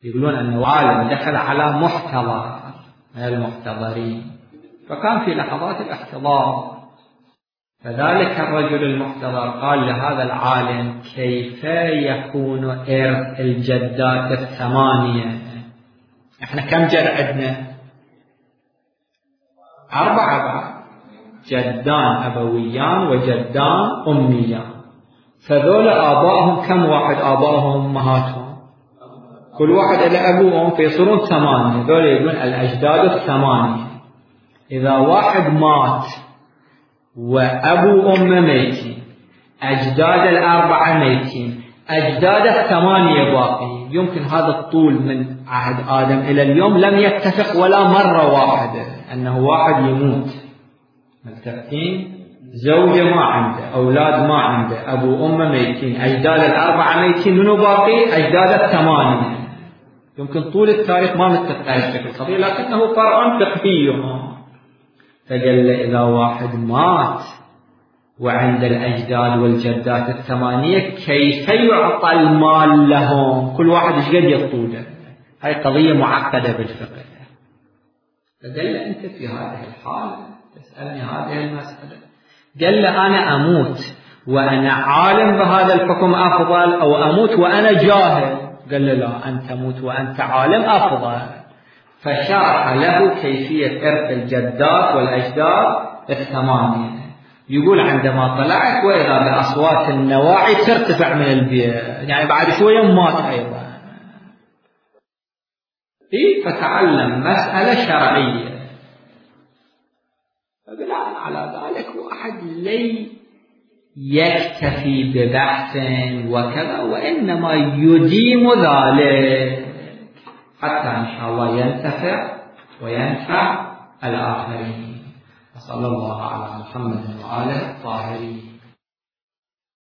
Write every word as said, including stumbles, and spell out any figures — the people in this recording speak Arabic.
يقولون أنه عالم دخل على محتضر من المحتضرين، فكان في لحظات الاحتضار، فذلك الرجل المحتضر قال لهذا العالم: كيف يكون إرث الجدات الثمانية؟ احنا كم جد عندنا؟ أربعة بعد، جدان أبويان وجدان أميان، فذول آبائهم كم واحد؟ آبائهم أمهاتهم كل واحد إلى أبو وأم، فيصيرون ثمانية. ذول يقولون الأجداد الثمانية. إذا واحد مات وأبو وأم ميتين، أجداد الأربعة ميتين، أجداد الثمانية باقين، يمكن هذا الطول من عهد آدم إلى اليوم لم يتفق ولا مرة واحدة أنه واحد يموت. متفقين؟ زوجة ما عنده، أولاد ما عنده، أبو أم ميتين، أجداد الأربعة ميتين، منو باقي؟ أجداد الثمانية. يمكن طول التاريخ ما متفق على هذه القضية، لكنه فرع فقهي. فقال له: إذا واحد مات وعند الأجداد والجدات الثمانية، كيف يعطى المال لهم؟ كل واحد إيش قد يطوله؟ هاي قضية معقدة بالفقه. فقال له: أنت في هذه الحالة تسألني هذه المسألة؟ قال له: أنا أموت وأنا عالم بهذا الحكم أفضل، أو أموت وأنا جاهل؟ قال له: لا، أنت تموت وأنت عالم أفضل. فشرح له كيفية إرث الجدات والأجداد الثمانية. يقول: عندما طلعت وإذا بأصوات النواعي ترتفع من البيت، يعني بعد شوية مات أيضا. إيه؟ فتعلم مسألة شرعية. فبناء على ذلك واحد لي يكتفي ببحث وكذا، وإنما يديم ذلك حتى إن شاء الله ينتفع وينفع الآخرين. وصلى الله على محمد وآله الطاهرين.